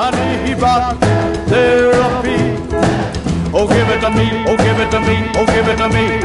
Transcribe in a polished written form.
אני בתרפי. Oh, give it to me, oh, give it to me, oh, give it to me.